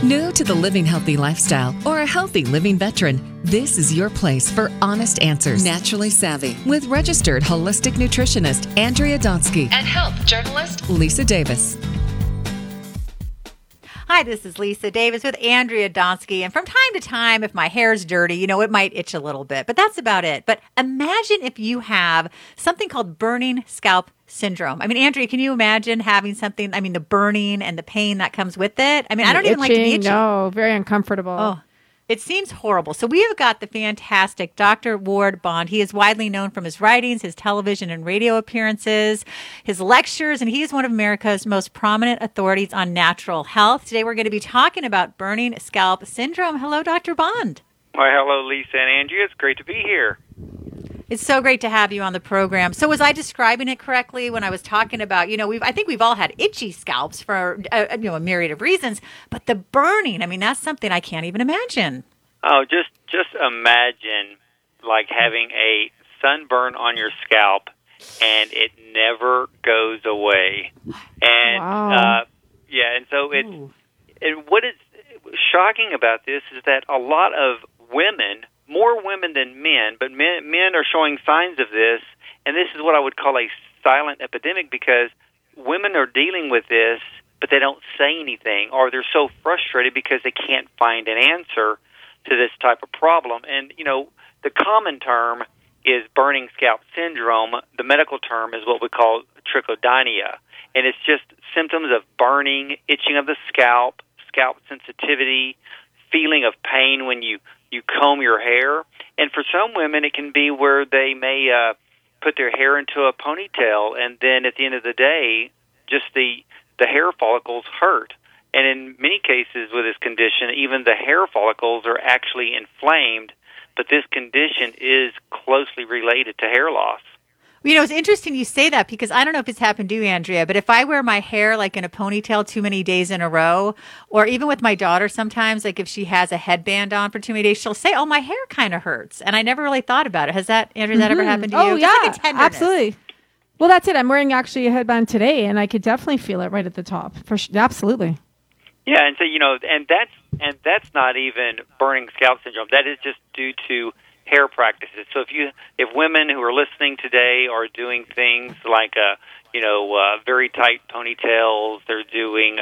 New to the living healthy lifestyle or a healthy living veteran, this is your place for honest answers. Naturally Savvy with registered holistic nutritionist Andrea Donsky and health journalist Lisa Davis. Hi, this is Lisa Davis with Andrea Donsky. And from time to time, if my hair's dirty, it might itch a little bit, but that's about it. But imagine if you have something called burning scalp syndrome. Andrea, can you imagine having something, the burning and the pain that comes with it? I don't even like to be itchy. No, very uncomfortable. Oh, it seems horrible. So we have got the fantastic Dr. Ward Bond. He is widely known from his writings, his television and radio appearances, his lectures, and he is one of America's most prominent authorities on natural health. Today we're going to be talking about burning scalp syndrome. Hello, Dr. Bond. Well, hello, Lisa and Andrea. It's great to be here. It's so great to have you on the program. So was I describing it correctly when I was talking about, I think we've all had itchy scalps for, a myriad of reasons, but the burning, that's something I can't even imagine. Oh, just imagine like having a sunburn on your scalp and it never goes away. And, wow. And so and what is shocking about this is that a lot of women, more women than men, but men are showing signs of this, and this is what I would call a silent epidemic because women are dealing with this, but they don't say anything, or they're so frustrated because they can't find an answer to this type of problem. And, the common term is burning scalp syndrome. The medical term is what we call trichodynia, and it's just symptoms of burning, itching of the scalp sensitivity, feeling of pain when you comb your hair. And for some women, it can be where they may put their hair into a ponytail, and then at the end of the day, just the hair follicles hurt. And in many cases with this condition, even the hair follicles are actually inflamed, but this condition is closely related to hair loss. It's interesting you say that because I don't know if it's happened to you, Andrea, but if I wear my hair like in a ponytail too many days in a row, or even with my daughter sometimes, like if she has a headband on for too many days, she'll say, oh, my hair kind of hurts. And I never really thought about it. Has that, Andrea, that ever happened to you? Oh, yeah, like absolutely. Well, that's it. I'm wearing actually a headband today, and I could definitely feel it right at the top. Absolutely. Yeah, and so, and that's not even burning scalp syndrome. That is just due to hair practices. So if women who are listening today are doing things like very tight ponytails, they're doing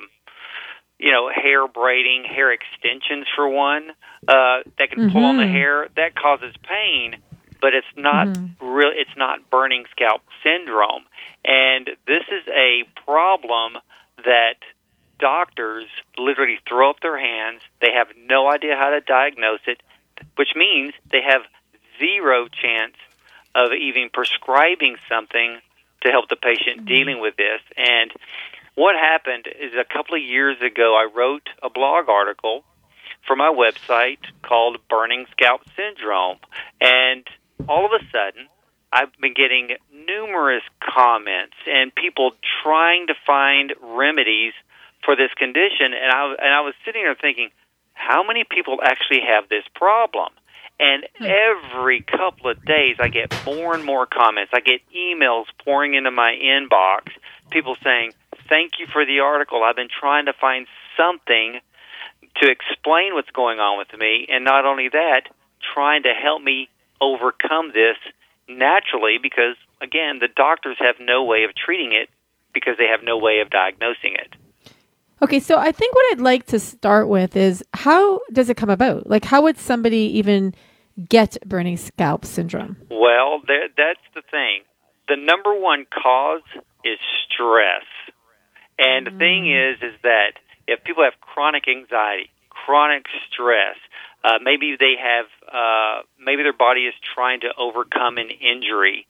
hair braiding, hair extensions for one, that can pull on the hair, that causes pain, but it's not real. It's not burning scalp syndrome, and this is a problem that doctors literally throw up their hands. They have no idea how to diagnose it, which means they have zero chance of even prescribing something to help the patient dealing with this. And what happened is a couple of years ago, I wrote a blog article for my website called Burning Scalp Syndrome. And all of a sudden, I've been getting numerous comments and people trying to find remedies for this condition. And I was sitting there thinking, how many people actually have this problem? And every couple of days, I get more and more comments. I get emails pouring into my inbox, people saying, thank you for the article. I've been trying to find something to explain what's going on with me. And not only that, trying to help me overcome this naturally because, again, the doctors have no way of treating it because they have no way of diagnosing it. Okay, so I think what I'd like to start with is how does it come about? Like, how would somebody even get burning scalp syndrome? Well, that's the thing. The number one cause is stress. And the thing is that if people have chronic anxiety, chronic stress, maybe they have, maybe their body is trying to overcome an injury,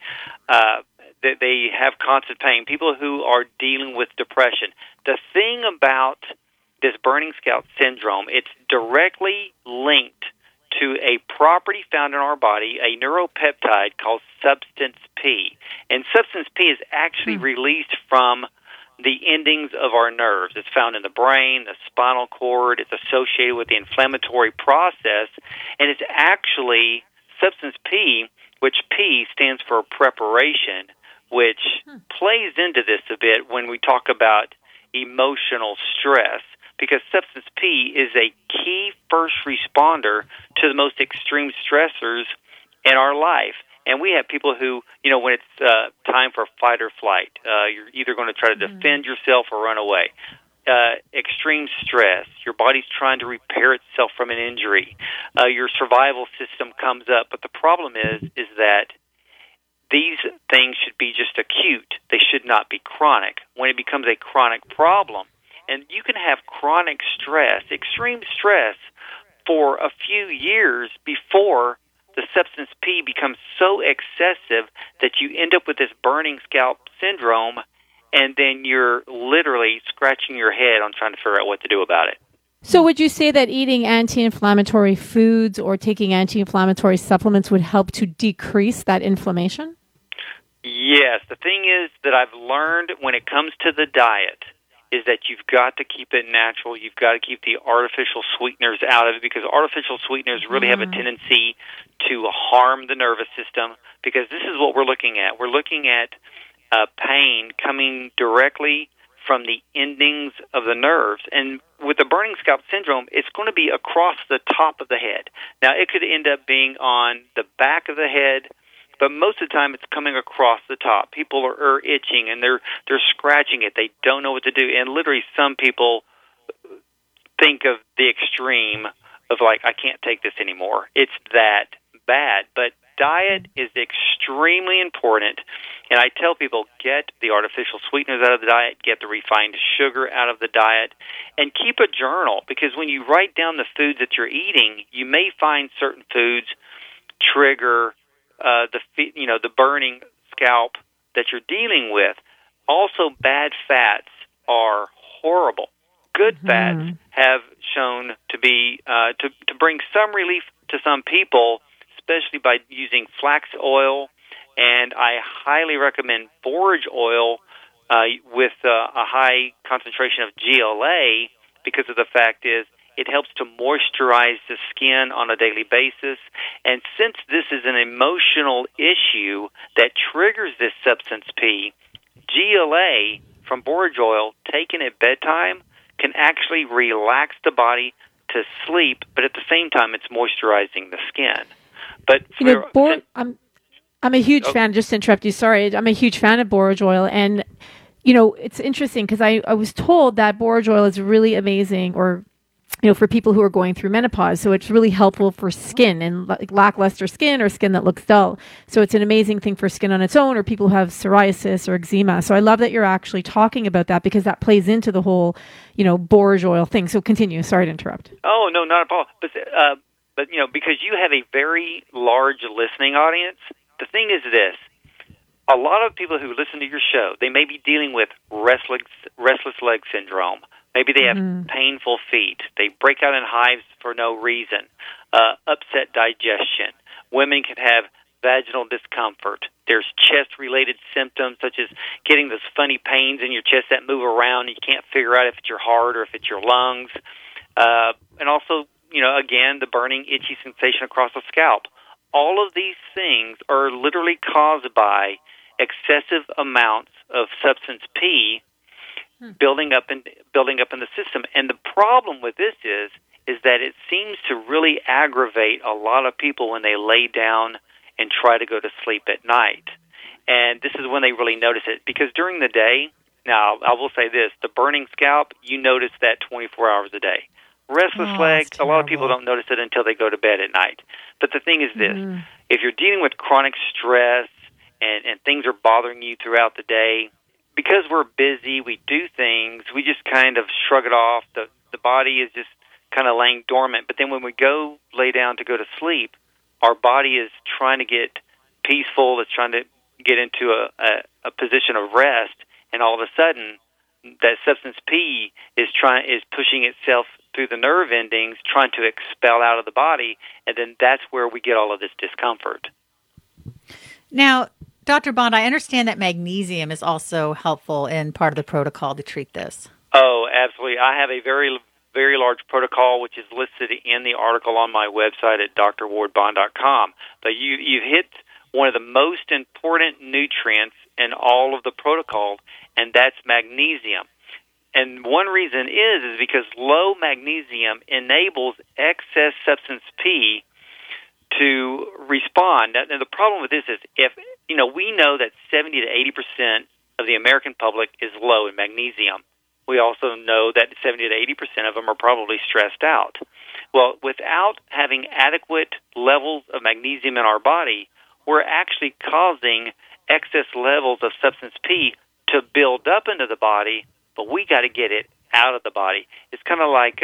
they have constant pain, people who are dealing with depression. The thing about this burning scalp syndrome, it's directly linked to a property found in our body, a neuropeptide called substance P. And substance P is actually released from the endings of our nerves. It's found in the brain, the spinal cord. It's associated with the inflammatory process. And it's actually substance P, which P stands for preparation, which plays into this a bit when we talk about emotional stress. because substance P is a key first responder to the most extreme stressors in our life. And we have people who, when it's time for fight or flight, you're either going to try to defend yourself or run away. Extreme stress, your body's trying to repair itself from an injury. Your survival system comes up. But the problem is that these things should be just acute. They should not be chronic. When it becomes a chronic problem, and you can have chronic stress, extreme stress, for a few years before the substance P becomes so excessive that you end up with this burning scalp syndrome, and then you're literally scratching your head on trying to figure out what to do about it. So would you say that eating anti-inflammatory foods or taking anti-inflammatory supplements would help to decrease that inflammation? Yes. The thing is that I've learned when it comes to the diet is that you've got to keep it natural. You've got to keep the artificial sweeteners out of it, because artificial sweeteners really have a tendency to harm the nervous system, because this is what we're looking at. We're looking at pain coming directly from the endings of the nerves. And with the burning scalp syndrome, it's going to be across the top of the head. Now, it could end up being on the back of the head, but most of the time it's coming across the top. People are itching, and they're scratching it. They don't know what to do. And literally some people think of the extreme of, like, I can't take this anymore. It's that bad. But diet is extremely important. And I tell people, get the artificial sweeteners out of the diet, get the refined sugar out of the diet, and keep a journal. Because when you write down the foods that you're eating, you may find certain foods trigger the burning scalp that you're dealing with. Also, bad fats are horrible. Good fats have shown to be to bring some relief to some people, especially by using flax oil, and I highly recommend borage oil with a high concentration of GLA, because of the fact is it helps to moisturize the skin on a daily basis. And since this is an emotional issue that triggers this substance P, GLA from borage oil taken at bedtime can actually relax the body to sleep, but at the same time it's moisturizing the skin. But I'm a huge fan, just to interrupt you, sorry, I'm a huge fan of borage oil, and it's interesting because I was told that borage oil is really amazing, or for people who are going through menopause. So it's really helpful for skin and lackluster skin or skin that looks dull. So it's an amazing thing for skin on its own, or people who have psoriasis or eczema. So I love that you're actually talking about that, because that plays into the whole, borage oil thing. So continue. Sorry to interrupt. Oh, no, not at all. But because you have a very large listening audience, the thing is this. A lot of people who listen to your show, they may be dealing with restless leg syndrome. Maybe they have painful feet. They break out in hives for no reason. Upset digestion. Women can have vaginal discomfort. There's chest-related symptoms, such as getting those funny pains in your chest that move around. You can't figure out if it's your heart or if it's your lungs. And also, again, the burning, itchy sensation across the scalp. All of these things are literally caused by excessive amounts of substance P building up in the system. And the problem with this is that it seems to really aggravate a lot of people when they lay down and try to go to sleep at night. And this is when they really notice it, because during the day, now I will say this, the burning scalp, you notice that 24 hours a day. Restless legs, a lot of people don't notice it until they go to bed at night. But the thing is this, if you're dealing with chronic stress and things are bothering you throughout the day, because we're busy, we do things, we just kind of shrug it off. The body is just kind of laying dormant. But then when we go lay down to go to sleep, our body is trying to get peaceful, it's trying to get into a position of rest, and all of a sudden that substance P is pushing itself through the nerve endings, trying to expel out of the body, and then that's where we get all of this discomfort. Now, Dr. Bond, I understand that magnesium is also helpful in part of the protocol to treat this. Oh, absolutely. I have a very, very large protocol, which is listed in the article on my website at drwardbond.com. But you've hit one of the most important nutrients in all of the protocol, and that's magnesium. And one reason is because low magnesium enables excess substance P to respond. Now, the problem with this is if, we know that 70 to 80% of the American public is low in magnesium. We also know that 70 to 80% of them are probably stressed out. Well, without having adequate levels of magnesium in our body, we're actually causing excess levels of substance P to build up into the body, but we got to get it out of the body. It's kind of like,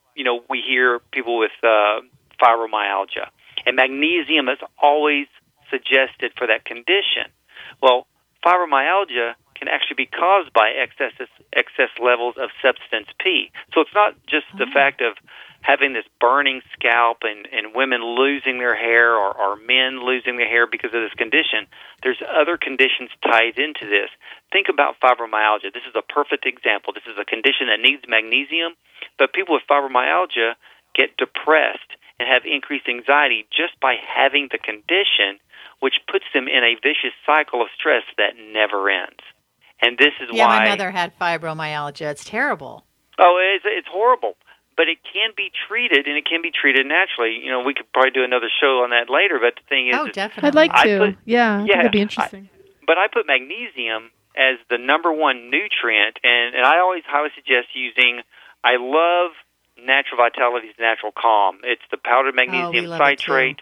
we hear people with fibromyalgia, and magnesium is always suggested for that condition. Well, fibromyalgia can actually be caused by excess levels of substance P. So it's not just the fact of having this burning scalp and women losing their hair or men losing their hair because of this condition. There's other conditions tied into this. Think about fibromyalgia. This is a perfect example. This is a condition that needs magnesium, but people with fibromyalgia get depressed and have increased anxiety just by having the condition, which puts them in a vicious cycle of stress that never ends. And this is why... my mother had fibromyalgia. It's terrible. Oh, it's horrible. But it can be treated, and it can be treated naturally. We could probably do another show on that later, but the thing is... Oh, definitely. I'd like to. I think that'd be interesting. But I put magnesium as the number one nutrient, and I always highly suggest using... I love Natural Vitality's Natural Calm. It's the powdered magnesium citrate.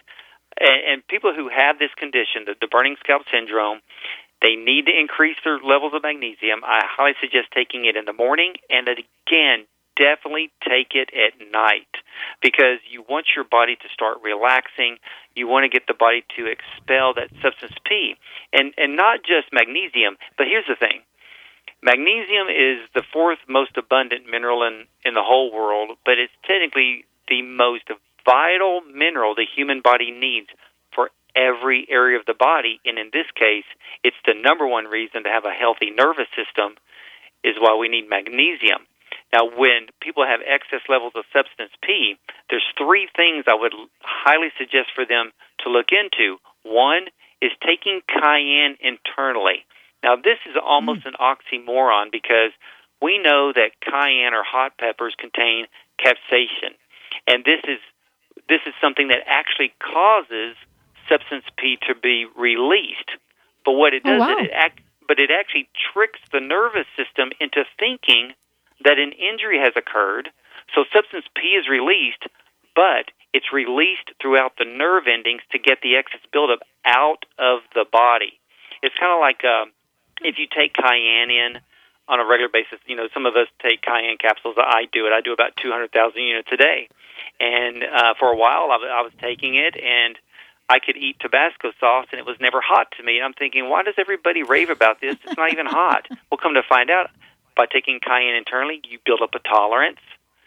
And people who have this condition, the burning scalp syndrome, they need to increase their levels of magnesium. I highly suggest taking it in the morning, and again, definitely take it at night, because you want your body to start relaxing. You want to get the body to expel that substance P. And not just magnesium, but here's the thing. Magnesium is the fourth most abundant mineral in the whole world, but it's technically the most vital mineral the human body needs for every area of the body. And in this case, it's the number one reason to have a healthy nervous system is why we need magnesium. Now, when people have excess levels of substance P, there's three things I would highly suggest for them to look into. One is taking cayenne internally. Now, this is almost an oxymoron because we know that cayenne or hot peppers contain capsaicin, and this is something that actually causes substance P to be released. But what it does, it actually tricks the nervous system into thinking that an injury has occurred, so substance P is released, but it's released throughout the nerve endings to get the excess buildup out of the body. It's kind of like if you take cayenne in on a regular basis. Some of us take cayenne capsules. I do it. I do about 200,000 units a day. And for a while, I was taking it, and I could eat Tabasco sauce, and it was never hot to me. And I'm thinking, why does everybody rave about this? It's not even hot. Well, come to find out, by taking cayenne internally, you build up a tolerance,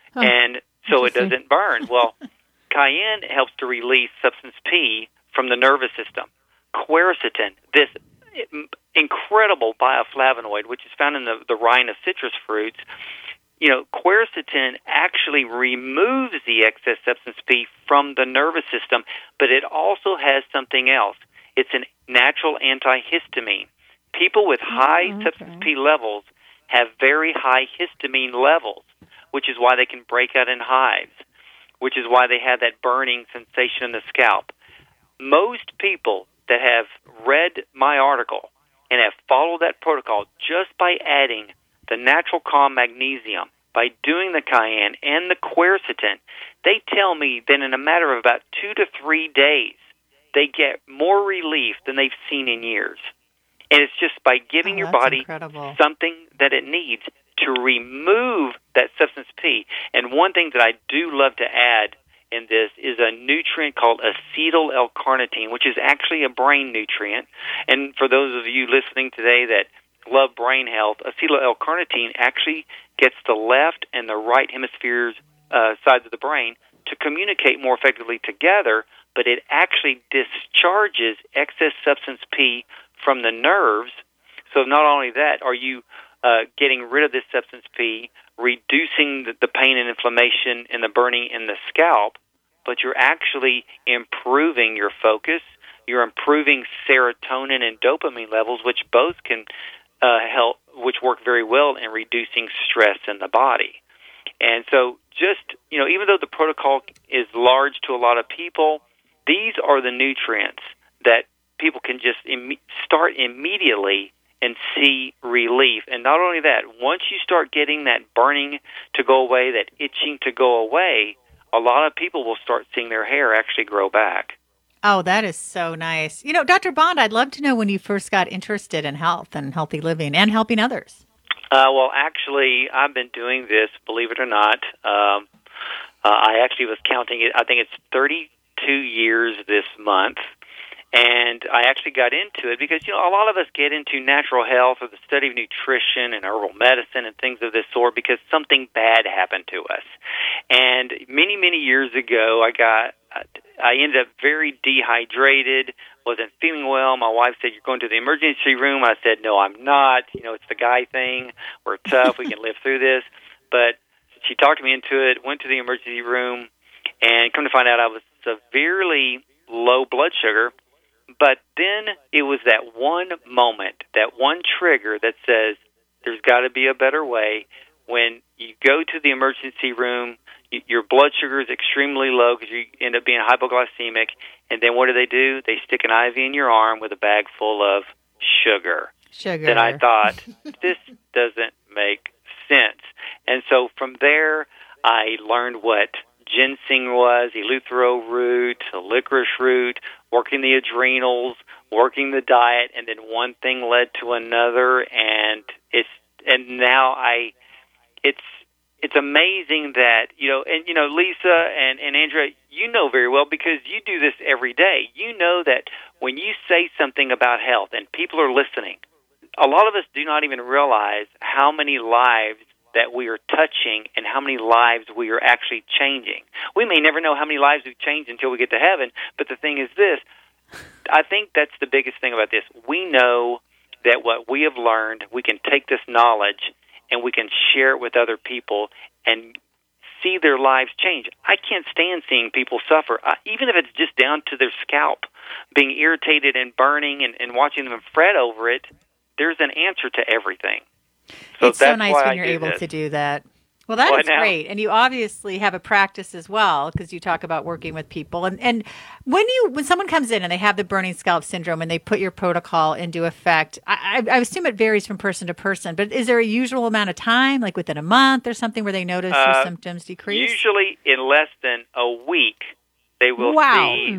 and so it doesn't burn. Well, cayenne helps to release substance P from the nervous system. Quercetin, this incredible bioflavonoid, which is found in the rind of citrus fruits, quercetin actually removes the excess substance P from the nervous system, but it also has something else. It's a natural antihistamine. People with high substance P levels have very high histamine levels, which is why they can break out in hives, which is why they have that burning sensation in the scalp. Most people that have read my article and have followed that protocol just by adding the Natural Calm magnesium, by doing the cayenne and the quercetin, they tell me that in a matter of about 2 to 3 days, they get more relief than they've seen in years. And it's just by giving your body something that it needs to remove that substance P. And one thing that I do love to add in this is a nutrient called acetyl L-carnitine, which is actually a brain nutrient. And for those of you listening today that love brain health, acetyl L-carnitine actually gets the left and the right hemispheres sides of the brain to communicate more effectively together, but it actually discharges excess substance P from the nerves. So not only that, are you getting rid of this substance P, reducing the pain and inflammation and the burning in the scalp, but you're actually improving your focus, you're improving serotonin and dopamine levels, which both can help which work very well in reducing stress in the body. And so just, even though the protocol is large to a lot of people, these are the nutrients that people can just start immediately and see relief. And not only that, once you start getting that burning to go away, that itching to go away, a lot of people will start seeing their hair actually grow back. Oh, that is so nice. Dr. Bond, I'd love to know when you first got interested in health and healthy living and helping others. Well, actually, I've been doing this, believe it or not. I actually was counting it. I think it's 32 years this month. And I actually got into it because, a lot of us get into natural health or the study of nutrition and herbal medicine and things of this sort because something bad happened to us. And many, many years ago, I ended up very dehydrated, wasn't feeling well. My wife said, "You're going to the emergency room." I said, "No, I'm not. It's the guy thing. We're tough. We can live through this." But she talked me into it, went to the emergency room, and come to find out I was severely low blood sugar. But then it was that one moment, that one trigger that says there's got to be a better way. When you go to the emergency room, your blood sugar is extremely low because you end up being hypoglycemic. And then what do? They stick an IV in your arm with a bag full of sugar. Then I thought, this doesn't make sense. And so from there, I learned what ginseng was, eleuthero root, licorice root, working the adrenals, working the diet, and then one thing led to another, and now it's amazing that Lisa and Andrea, very well because you do this every day. You know that when you say something about health and people are listening, a lot of us do not even realize how many lives that we are touching and how many lives we are actually changing. We may never know how many lives we've changed until we get to heaven, but the thing is this, I think that's the biggest thing about this. We know that what we have learned, we can take this knowledge and we can share it with other people and see their lives change. I can't stand seeing people suffer, even if it's just down to their scalp, being irritated and burning and watching them fret over it. There's an answer to everything. So it's so nice when you're able to do that. Well, that is great. And you obviously have a practice as well because you talk about working with people. And when someone comes in and they have the burning scalp syndrome and they put your protocol into effect, I assume it varies from person to person, but is there a usual amount of time, like within a month or something, where they notice their symptoms decrease? Usually in less than a week, they will see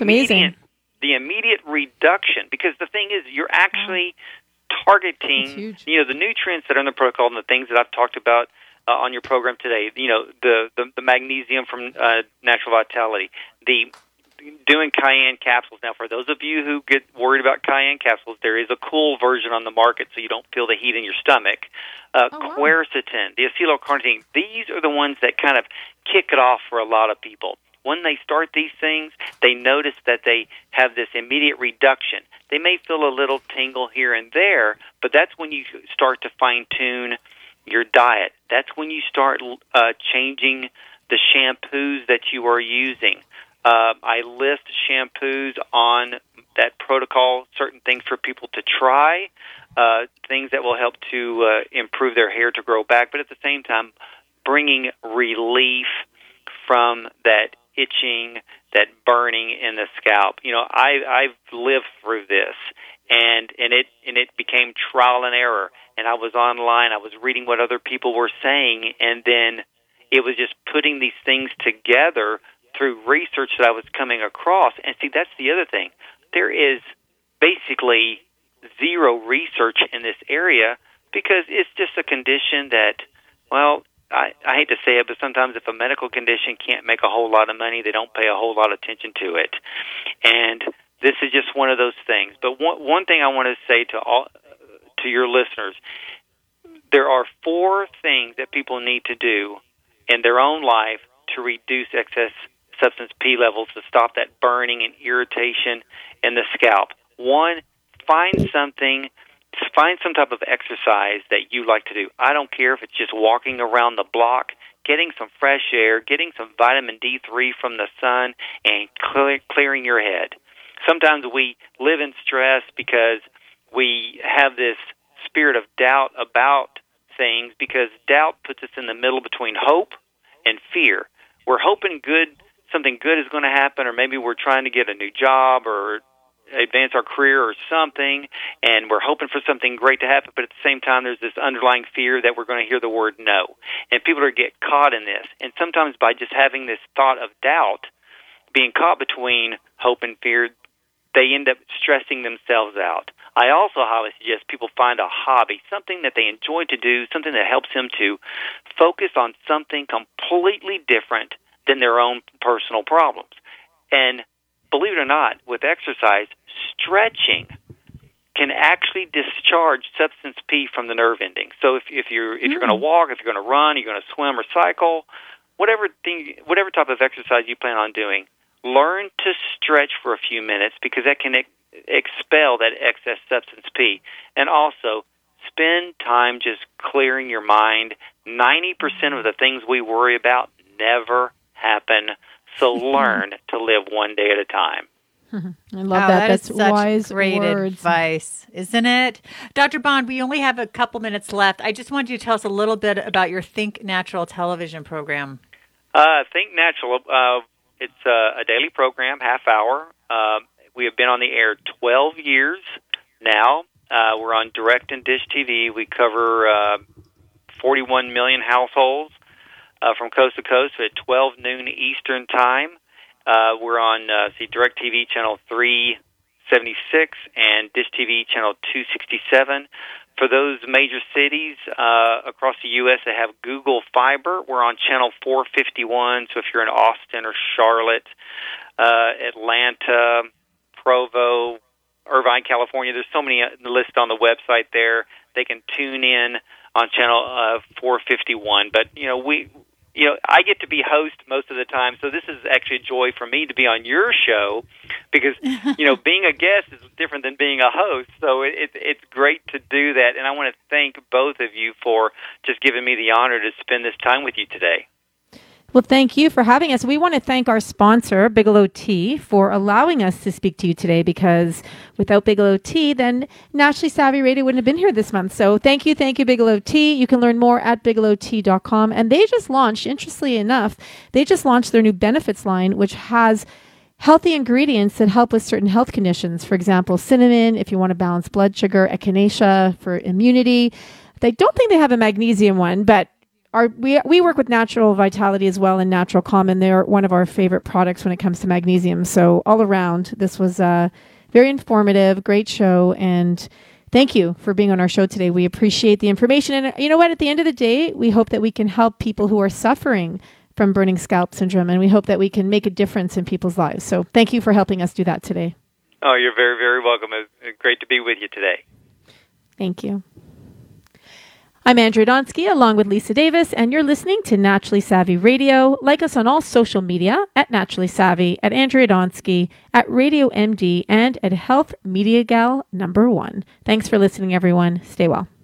the immediate reduction. Because the thing is, you're actually targeting, the nutrients that are in the protocol and the things that I've talked about on your program today. The magnesium from Natural Vitality, the doing cayenne capsules. Now, for those of you who get worried about cayenne capsules, there is a cool version on the market so you don't feel the heat in your stomach. Quercetin, the acetylcarnitine, these are the ones that kind of kick it off for a lot of people. When they start these things, they notice that they have this immediate reduction. They may feel a little tingle here and there, but that's when you start to fine-tune your diet. That's when you start changing the shampoos that you are using. I list shampoos on that protocol, certain things for people to try, things that will help to improve their hair to grow back, but at the same time, bringing relief from that itching, that burning in the scalp. I've lived through this, and it became trial and error. And I was online, I was reading what other people were saying, and then it was just putting these things together through research that I was coming across. And see, that's the other thing. There is basically zero research in this area because it's just a condition that, well, I hate to say it, but sometimes if a medical condition can't make a whole lot of money, they don't pay a whole lot of attention to it. And this is just one of those things. But one thing I want to say to your listeners, there are 4 things that people need to do in their own life to reduce excess substance P levels, to stop that burning and irritation in the scalp. 1, find some type of exercise that you like to do. I don't care if it's just walking around the block, getting some fresh air, getting some vitamin D3 from the sun, and clearing your head. Sometimes we live in stress because we have this spirit of doubt about things, because doubt puts us in the middle between hope and fear. We're hoping something good is going to happen, or maybe we're trying to get a new job or advance our career or something, and we're hoping for something great to happen, but at the same time there's this underlying fear that we're going to hear the word no. And people get caught in this. And sometimes by just having this thought of doubt, being caught between hope and fear, they end up stressing themselves out. I also highly suggest people find a hobby, something that they enjoy to do, something that helps them to focus on something completely different than their own personal problems. And believe it or not, with exercise, stretching can actually discharge substance P from the nerve endings. So if you're going to walk, if you're going to run, you're going to swim or cycle, whatever type of exercise you plan on doing, learn to stretch for a few minutes, because that can expel that excess substance P. And also, spend time just clearing your mind. 90% of the things we worry about never happen. So learn to live one day at a time. I love that. That's such wise great words. advice, isn't it? Dr. Bond, we only have a couple minutes left. I just wanted you to tell us a little bit about your Think Natural television program. Think Natural, it's a daily program, half hour. We have been on the air 12 years now. We're on Direct and Dish TV. We cover 41 million households from coast to coast at 12 noon Eastern Time. We're on Direct TV channel 376 and Dish TV channel 267. For those major cities across the U.S. that have Google Fiber, we're on channel 451. So if you're in Austin or Charlotte, Atlanta, Provo, Irvine, California, there's so many listed on the website there. They can tune in on channel 451. But I get to be host most of the time, so this is actually a joy for me to be on your show, because being a guest is different than being a host. So it's great to do that, and I want to thank both of you for just giving me the honor to spend this time with you today. Well, thank you for having us. We want to thank our sponsor, Bigelow Tea, for allowing us to speak to you today, because without Bigelow Tea, then Naturally Savvy Radio wouldn't have been here this month. So thank you, Bigelow Tea. You can learn more at bigelowtea.com. And they just launched, interestingly enough, their new benefits line, which has healthy ingredients that help with certain health conditions. For example, cinnamon, if you want to balance blood sugar, echinacea for immunity. I don't think they have a magnesium one, but we work with Natural Vitality as well, and Natural Common. They're one of our favorite products when it comes to magnesium. So all around, this was very informative, great show, and thank you for being on our show today. We appreciate the information. And you know what? At the end of the day, we hope that we can help people who are suffering from burning scalp syndrome, and we hope that we can make a difference in people's lives. So thank you for helping us do that today. Oh, you're very, very welcome. It's great to be with you today. Thank you. I'm Andrea Donsky, along with Lisa Davis, and you're listening to Naturally Savvy Radio. Like us on all social media, at Naturally Savvy, at Andrea Donsky, at Radio MD, and at Health Media Gal #1. Thanks for listening, everyone. Stay well.